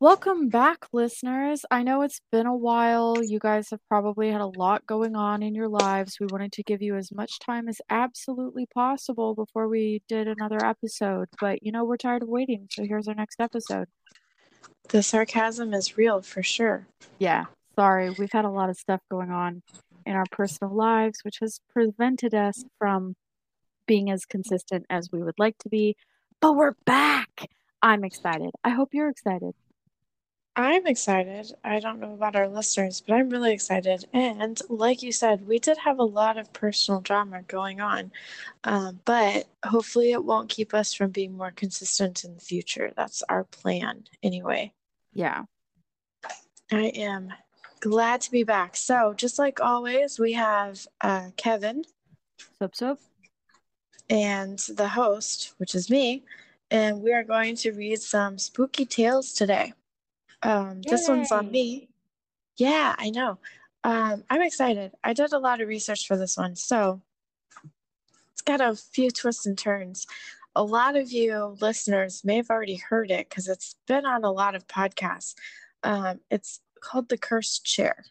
Welcome back, listeners. I know it's been a while. You guys have probably had a lot going on in your lives. We wanted to give you as much time as absolutely possible before we did another episode. But we're tired of waiting, so here's our next episode. The sarcasm is real for sure. Yeah, sorry. We've had a lot of stuff going on in our personal lives, which has prevented us from being as consistent as we would like to be. But we're back. I'm excited. I hope you're excited. I'm excited. I don't know about our listeners, but I'm really excited. And like you said, we did have a lot of personal drama going on, but hopefully it won't keep us from being more consistent in the future. That's our plan, anyway. Yeah. I am glad to be back. So, just like always, we have Kevin Sup. and the host, which is me, and we are going to read some spooky tales today. This one's on Yay. me. Yeah, I know. I'm excited. I did a lot of research for this one, so it's got a few twists and turns. A lot of you listeners may have already heard it because it's been on a lot of podcasts. It's called The Cursed Chair.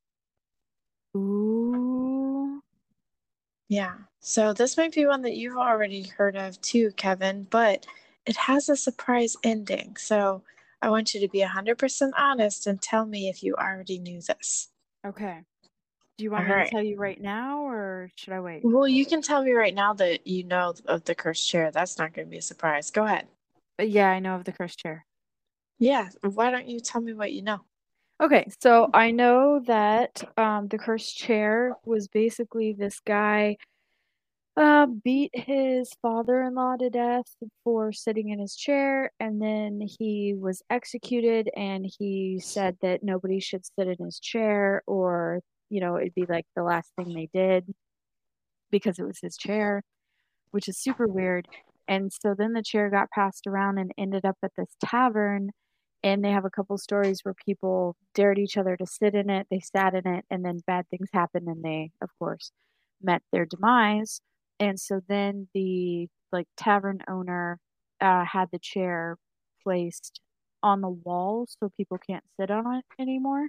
Ooh. Yeah, so this might be one that you've already heard of too, Kevin, but it has a surprise ending. So I want you to be 100% honest and tell me if you already knew this. Okay. Do you All want me to right. tell you right now or should I wait? Well, you can tell me right now that you know of the cursed chair. That's not going to be a surprise. Go ahead. But yeah, I know of the cursed chair. Yeah, why don't you tell me what you know? Okay, so I know that the cursed chair was basically this guy beat his father-in-law to death for sitting in his chair, and then he was executed, and he said that nobody should sit in his chair, or it'd be like the last thing they did because it was his chair, which is super weird. And so then the chair got passed around and ended up at this tavern. And they have a couple stories where people dared each other to sit in it. They sat in it, and then bad things happened, and they, of course, met their demise. And so then the tavern owner had the chair placed on the wall so people can't sit on it anymore.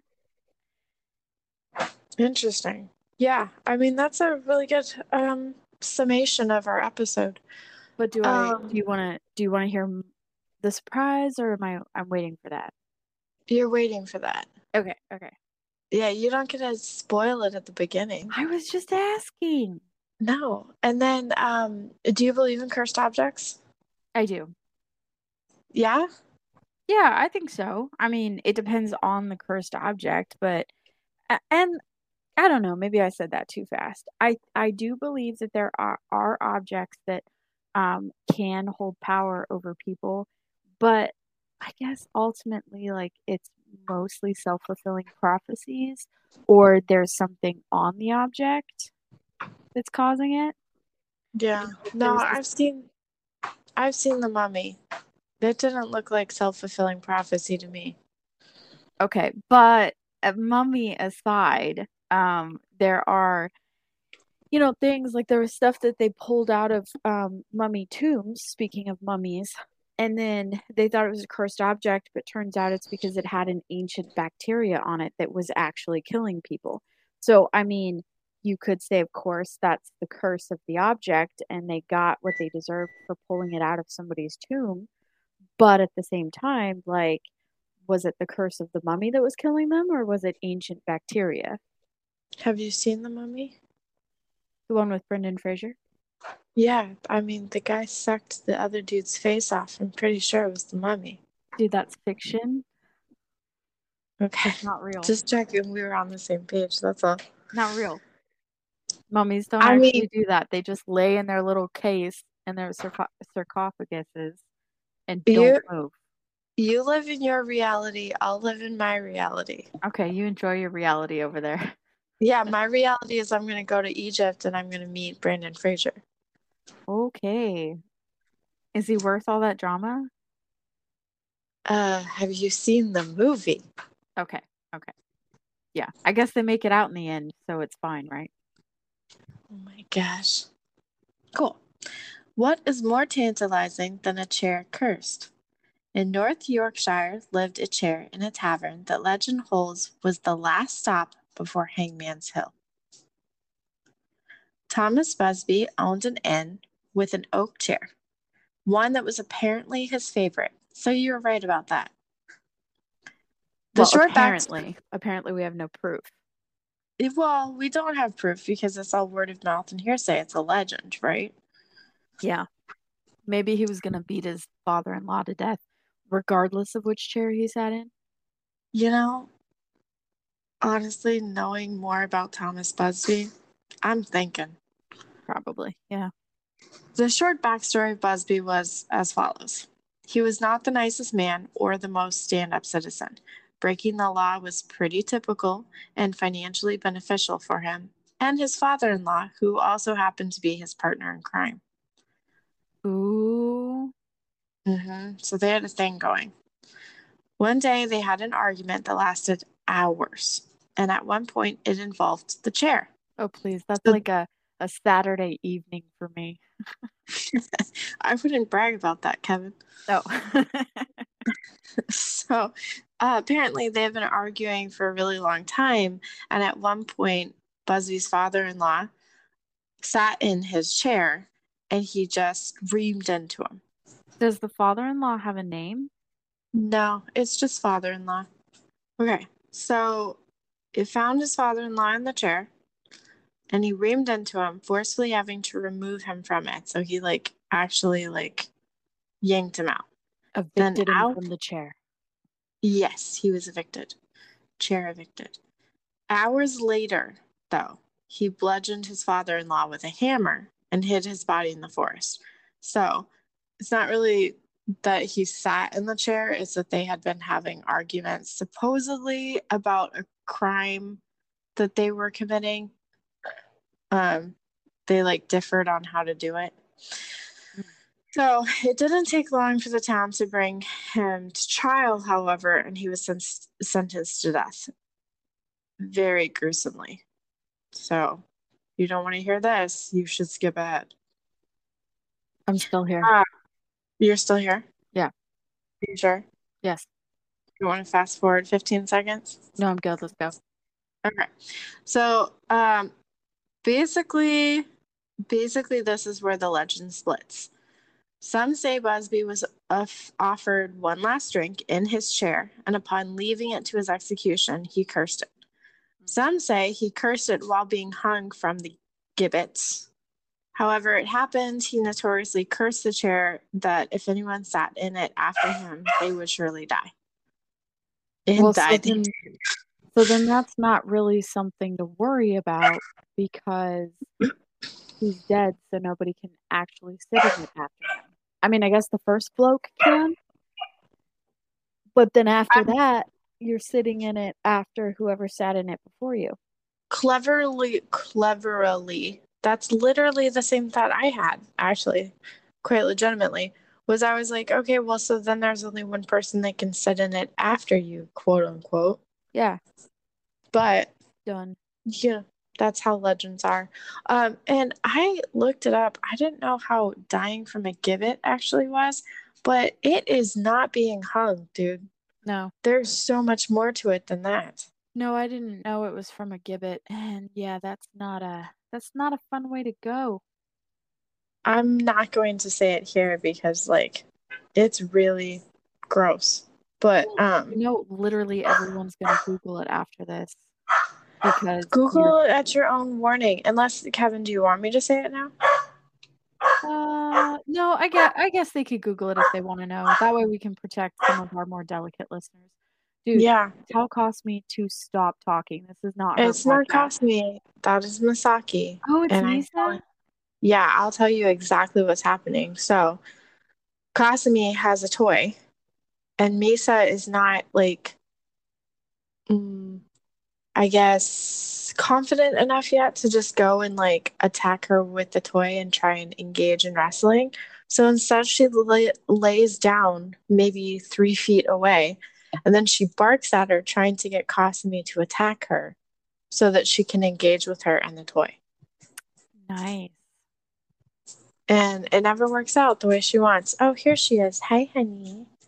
Interesting. Yeah, I mean that's a really good summation of our episode. But Um, do you want to hear the surprise, or I'm waiting for that? you're waiting for that. Okay. Yeah, you don't get to spoil it at the beginning. I was just asking. No. And then do you believe in cursed objects? I do. Yeah? Yeah, I think so. I mean, it depends on the cursed object, but and I don't know, maybe I said that too fast. I do believe that there are objects that can hold power over people, but I guess ultimately it's mostly self-fulfilling prophecies, or there's something on the object that's causing it. Yeah. No, There's this I've seen the mummy. That didn't look like self-fulfilling prophecy to me. Okay, but mummy aside, there are, things like there was stuff that they pulled out of mummy tombs, speaking of mummies, and then they thought it was a cursed object, but turns out it's because it had an ancient bacteria on it that was actually killing people. So, I mean, you could say, of course, that's the curse of the object, and they got what they deserved for pulling it out of somebody's tomb. But at the same time, was it the curse of the mummy that was killing them, or was it ancient bacteria? Have you seen the mummy? The one with Brendan Fraser? Yeah, I mean, the guy sucked the other dude's face off. I'm pretty sure it was the mummy. Dude, that's fiction. Okay. That's not real. Just checking we were on the same page. That's all. Not real. Mummies don't I mean, actually do that. They just lay in their little case in their sarcophaguses and don't you move. you live in your reality. I'll live in my reality. Okay, you enjoy your reality over there. Yeah, my reality is I'm going to go to Egypt and I'm going to meet Brandon Fraser. Okay. Is he worth all that drama? Have you seen the movie? Okay. Okay. Yeah. I guess they make it out in the end, so it's fine, right? Oh my gosh. Cool. What is more tantalizing than a chair cursed? In North Yorkshire lived a chair in a tavern that legend holds was the last stop before Hangman's Hill. Thomas Busby owned an inn with an oak chair, one that was apparently his favorite. So you were right about that. Well, apparently we have no proof. Well, we don't have proof because it's all word of mouth and hearsay. It's a legend, right? Yeah. Maybe he was going to beat his father-in-law to death, regardless of which chair he sat in. You know, honestly, knowing more about Thomas Busby, I'm thinking. Probably, yeah. The short backstory of Busby was as follows. He was not the nicest man or the most stand-up citizen. Breaking the law was pretty typical and financially beneficial for him and his father-in-law, who also happened to be his partner in crime. Ooh. So they had a thing going. One day they had an argument that lasted hours, and at one point it involved the chair. Oh, please. That's like a Saturday evening for me. I wouldn't brag about that, Kevin. No. So apparently they've been arguing for a really long time, and at one point Busby's father-in-law sat in his chair and he just reamed into him. Does the father-in-law have a name? No, it's just father-in-law. Okay, so it found his father-in-law in the chair and he reamed into him, forcefully having to remove him from it. So he actually yanked him out. Evicted him from the chair. Yes, he was evicted. Chair evicted. Hours later, though, he bludgeoned his father-in-law with a hammer and hid his body in the forest. So it's not really that he sat in the chair, it's that they had been having arguments supposedly about a crime that they were committing. They differed on how to do it. So it didn't take long for the town to bring him to trial, however, and he was sentenced to death. Very gruesomely. So you don't want to hear this, you should skip ahead. I'm still here. You're still here? Yeah. Are you sure? Yes. You want to fast forward 15 seconds? No, I'm good. Let's go. Okay. So basically this is where the legend splits. Some say Busby was offered one last drink in his chair, and upon leaving it to his execution, he cursed it. Some say he cursed it while being hung from the gibbets. However it happened, he notoriously cursed the chair that if anyone sat in it after him, they would surely die. And died. So then that's not really something to worry about because he's dead, so nobody can actually sit in it after him. I mean, I guess the first bloke can, but then after that, you're sitting in it after whoever sat in it before you. Cleverly. That's literally the same thought I had, actually, quite legitimately. I was like, okay, well, so then there's only one person that can sit in it after you, quote unquote. Yeah. But done. Yeah, that's how legends are. And I looked it up. I didn't know how dying from a gibbet actually was, but it is not being hung, dude. No. There's so much more to it than that. No, I didn't know it was from a gibbet. And yeah, that's not a fun way to go. I'm not going to say it here because it's really gross. But literally everyone's gonna Google it after this. Because Google it at your own warning. Unless, Kevin, do you want me to say it now? No, I guess they could Google it if they want to know. That way we can protect some of our more delicate listeners. Dude, yeah. Tell Cosme to stop talking. This is not It's not Cosme. That is Misaki. Oh, it's Misa? Yeah, I'll tell you exactly what's happening. So, Kasumi has a toy, and Misa is not I guess, confident enough yet to just go and attack her with the toy and try and engage in wrestling. So instead, she lays down maybe 3 feet away, and then she barks at her, trying to get Kasumi to attack her so that she can engage with her and the toy. Nice. And it never works out the way she wants. Oh, here she is. Hi, honey.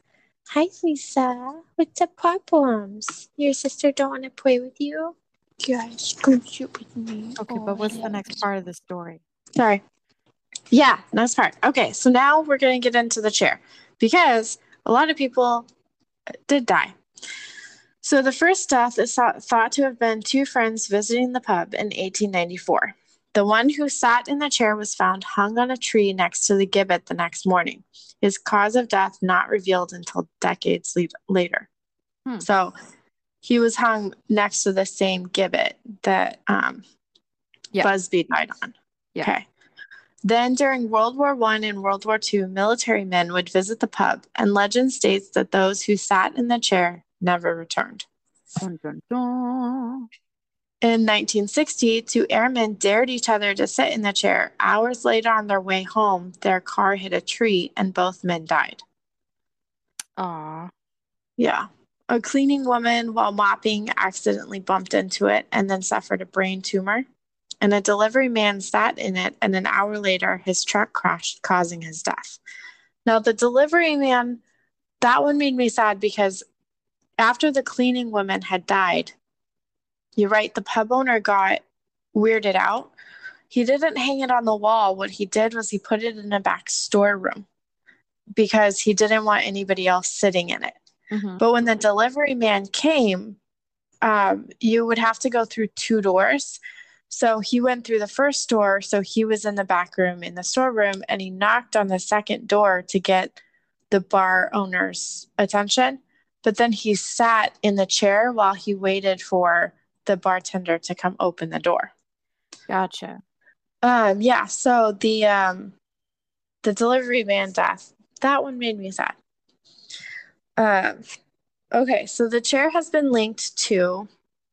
Hi, Lisa. What's up, problems? Your sister don't want to play with you? Yes, come shoot with me. Okay, but Oh, what's the next yes. part of the story? Sorry. Yeah, next part. Okay, so now we're going to get into the chair because a lot of people did die. So the first death is thought to have been two friends visiting the pub in 1894. The one who sat in the chair was found hung on a tree next to the gibbet the next morning. His cause of death not revealed until decades later. So he was hung next to the same gibbet that Busby died on. Yeah. Okay. Then during World War I and World War II, military men would visit the pub, and legend states that those who sat in the chair never returned. Dun, dun, dun. In 1960, two airmen dared each other to sit in the chair. Hours later, on their way home, their car hit a tree and both men died. Aw. Yeah. A cleaning woman, while mopping, accidentally bumped into it and then suffered a brain tumor. And a delivery man sat in it, and an hour later, his truck crashed, causing his death. Now, the delivery man, that one made me sad because after the cleaning woman had died, you're right, the pub owner got weirded out. He didn't hang it on the wall. What he did was he put it in a back storeroom because he didn't want anybody else sitting in it. Mm-hmm. But when the delivery man came, you would have to go through two doors. So he went through the first door. So he was in the back room in the storeroom, and he knocked on the second door to get the bar owner's attention. But then he sat in the chair while he waited for the bartender to come open the door. Gotcha. Yeah. So the delivery man death, that one made me sad. Okay. So the chair has been linked to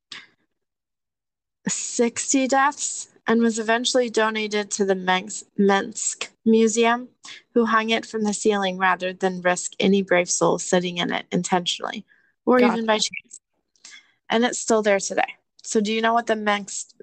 60 deaths and was eventually donated to the Minsk Museum, who hung it from the ceiling rather than risk any brave soul sitting in it intentionally or even by chance. And it's still there today. So do you know what the Minsk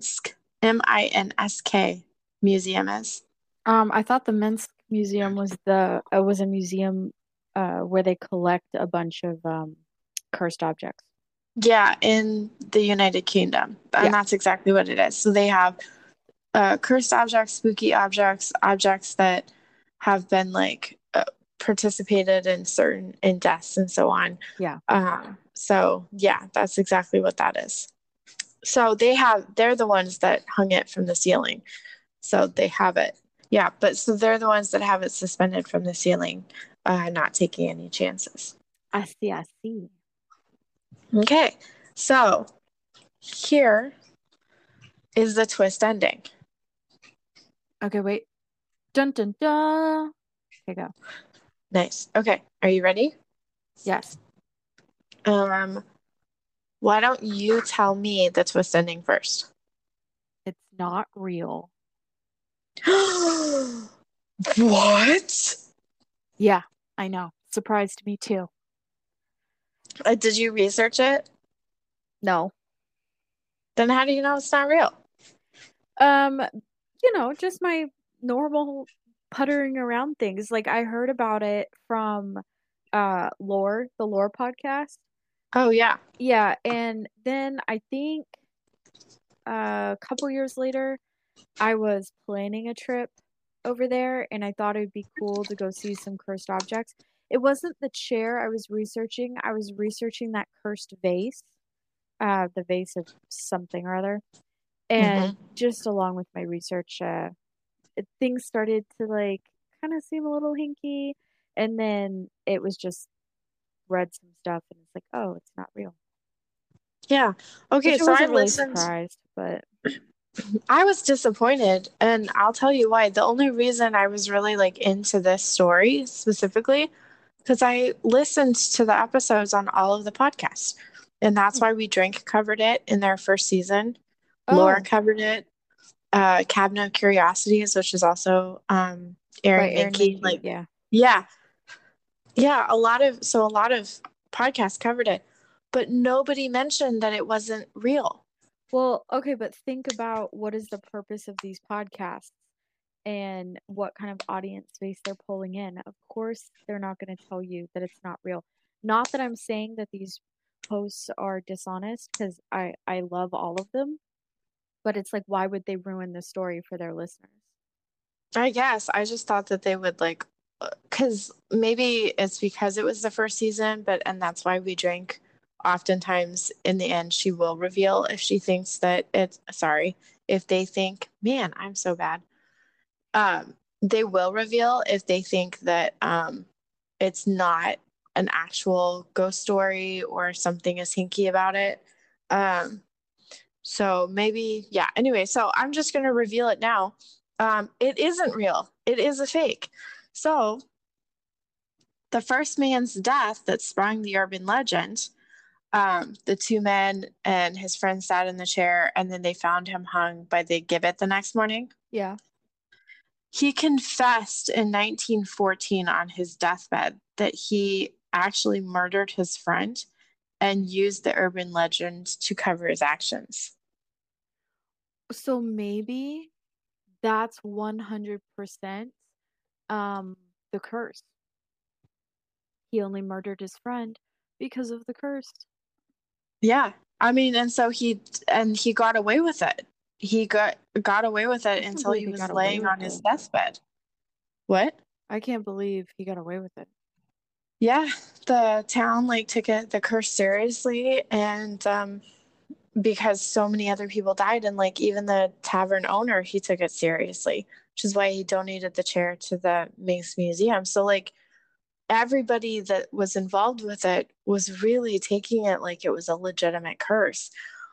MINSK museum is? I thought the Minsk Museum was a museum where they collect a bunch of cursed objects. Yeah, in the United Kingdom. And that's exactly what it is. So they have cursed objects, spooky objects, objects that have been like participated in deaths and so on. Yeah. So yeah, that's exactly what that is. So they're the ones that hung it from the ceiling. So they have it. Yeah, but so they're the ones that have it suspended from the ceiling, not taking any chances. I see. Okay, so here is the twist ending. Okay, wait. Dun dun dun. Okay, go. Nice. Okay, are you ready? Yes. Why don't you tell me the twist ending first? It's not real. What? Yeah, I know. Surprised me too. Did you research it? No. Then how do you know it's not real? Just my normal puttering around things. Like I heard about it from the Lore podcast. Oh, yeah. Yeah, and then I think a couple years later, I was planning a trip over there and I thought it'd be cool to go see some cursed objects. It wasn't the chair I was researching. I was researching that cursed vase, the vase of something or other. And just along with my research, things started to like kind of seem a little hinky. And then it was just read some stuff and it's like, oh, it's not real. Yeah. Okay, Which I so I wasn't really listened. surprised, but I was disappointed, and I'll tell you why. The only reason I was really like into this story specifically because I listened to the episodes on all of the podcasts. And that's why We Drink covered it in their first season. Laura covered it. Cabinet of Curiosities, which is also Aaron Mahnke. Like, yeah. A lot of podcasts covered it, but nobody mentioned that it wasn't real. Well, okay, but think about what is the purpose of these podcasts? and what kind of audience space they're pulling in. Of course, they're not going to tell you that it's not real. Not that I'm saying that these posts are dishonest, because I love all of them, but it's like, why would they ruin the story for their listeners? I guess I just thought that they would like, because maybe it's because it was the first season, but and that's why we drink. Oftentimes, in the end, she will reveal if she thinks that it's sorry, if they think, man, I'm so bad. They will reveal if they think that it's not an actual ghost story or something is hinky about it. Um, so maybe, yeah. Anyway, so I'm just going to reveal it now. It isn't real. It is a fake. So the first man's death that sprung the urban legend, the two men and his friend sat in the chair, and then they found him hung by the gibbet the next morning. Yeah. He confessed in 1914 on his deathbed that he actually murdered his friend and used the urban legend to cover his actions. So maybe that's 100% the curse. He only murdered his friend because of the curse. Yeah. I mean, and so he got away with it. He got away with I it can't until believe he he was got away laying with on his it. deathbed. What? I can't believe he got away with it. Yeah, the town like took the curse seriously, and because so many other people died, and like even the tavern owner, he took it seriously, which is why he donated the chair to the Manx Museum. So like everybody that was involved with it was really taking it like it was a legitimate curse.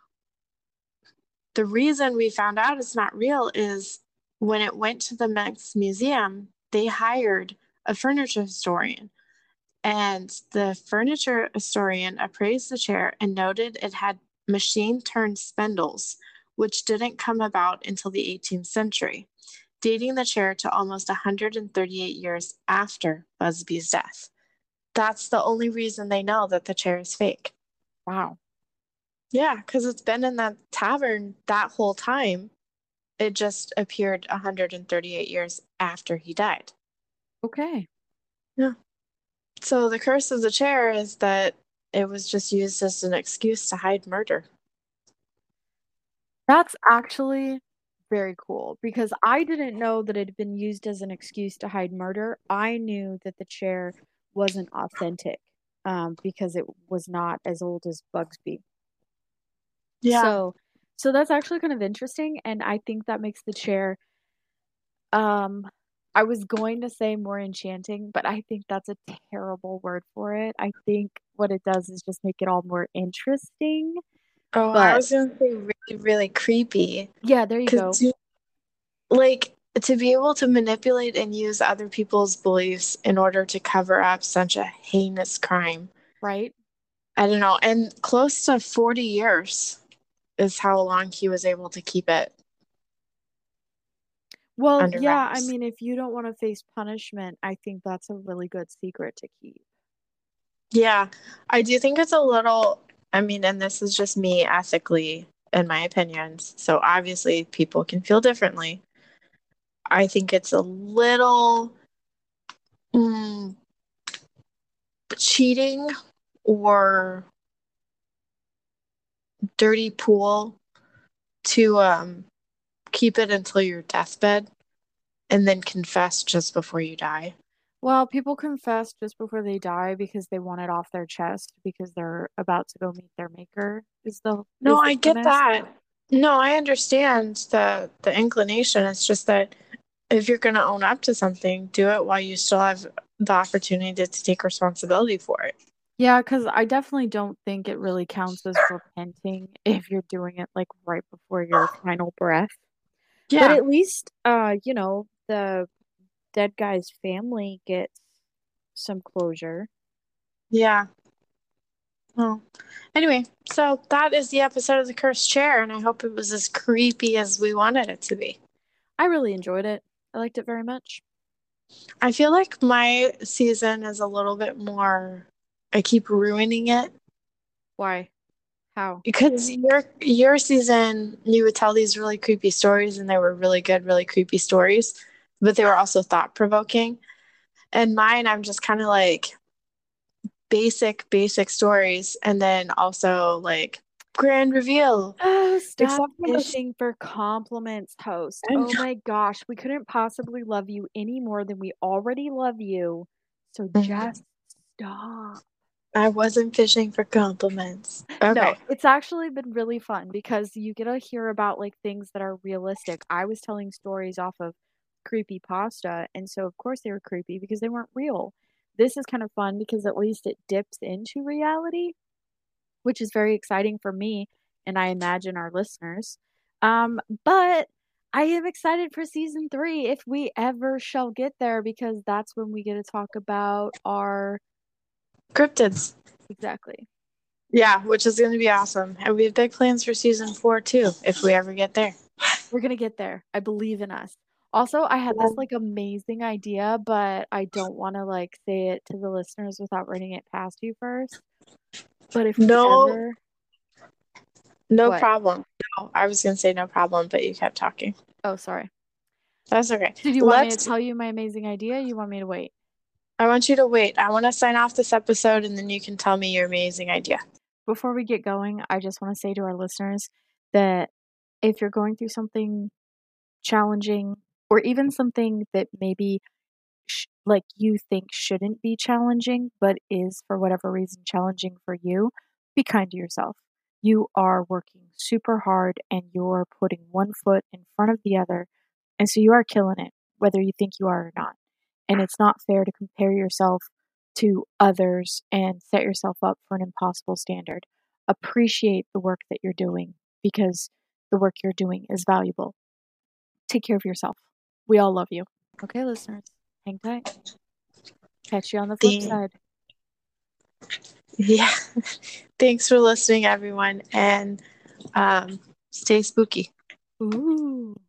The reason we found out it's not real is when it went to the Manx Museum, they hired a furniture historian. And the furniture historian appraised the chair and noted it had machine turned spindles, which didn't come about until the 18th century, dating the chair to almost 138 years after Busby's death. That's the only reason they know that the chair is fake. Wow. Yeah, because it's been in that tavern that whole time. It just appeared 138 years after he died. Okay. Yeah. So the curse of the chair is that it was just used as an excuse to hide murder. That's actually very cool because I didn't know that it had been used as an excuse to hide murder. I knew that the chair wasn't authentic, because it was not as old as Bugsby. Yeah. So, so that's actually kind of interesting, and I think that makes the chair, um, I was going to say more enchanting, but I think that's a terrible word for it. I think what it does is just make it all more interesting. Oh, I But was going to say really, really creepy. yeah, there you go. Because, like, to be able to manipulate and use other people's beliefs in order to cover up such a heinous crime. Right? I don't know. And close to 40 years is how long he was able to keep it Well, under yeah, I wraps. mean, if you don't want to face punishment, I think that's a really good secret to keep. Yeah, I do think it's a little, I mean, and this is just me ethically in my opinions. So obviously people can feel differently. I think it's a little mm, cheating or dirty pool to keep it until your deathbed and then confess just before you die. Well, people confess just before they die because they want it off their chest because they're about to go meet their maker No, is the I get premise. that. No, I understand the inclination. It's just that if you're going to own up to something, do it while you still have the opportunity to take responsibility for it. Yeah, because I definitely don't think it really counts as repenting if you're doing it like right before your final breath. But Yeah, at least the dead guy's family gets some closure. yeah. Well, anyway, so that is the episode of The Cursed Chair, and I hope it was as creepy as we wanted it to be. I really enjoyed it. I liked it very much. I feel like my season is a little bit more, I keep ruining it Why? How? because your season, you would tell these really creepy stories, and they were really good, really creepy stories. but they were also thought provoking. And mine, I'm just kind of like basic stories, and then also like grand reveal. Oh, stop Except for this, fishing for compliments, host. and Oh my gosh, we couldn't possibly love you any more than we already love you. So just stop. I wasn't fishing for compliments. No, Okay. it's actually been really fun because you get to hear about like things that are realistic. I was telling stories off of creepy pasta, and so of course they were creepy because they weren't real. This is kind of fun because at least it dips into reality, which is very exciting for me and I imagine our listeners. But I am excited for season 3 if we ever shall get there because that's when we get to talk about our Cryptids. exactly. Yeah, which is going to be awesome. And we have big plans for season 4 too, if we ever get there. We're gonna get there. I believe in us. Also, I had this Um, like amazing idea, but I don't want to like say it to the listeners without running it past you first. But if we no, ever, no what? problem. No, I was going to say no problem, but you kept talking. Oh, sorry. That's okay. Did you want me to Let's, tell you my amazing idea? You want me to wait? I want you to wait. I want to sign off this episode and then you can tell me your amazing idea. Before we get going, I just want to say to our listeners that if you're going through something challenging or even something that maybe like you think shouldn't be challenging, but is for whatever reason challenging for you, be kind to yourself. You are working super hard and you're putting one foot in front of the other. And so you are killing it, whether you think you are or not. And it's not fair to compare yourself to others and set yourself up for an impossible standard. Appreciate the work that you're doing because the work you're doing is valuable. Take care of yourself. We all love you. Okay, listeners, hang tight. Catch you on the flip The, side. yeah. Thanks for listening, everyone, and stay spooky. Ooh.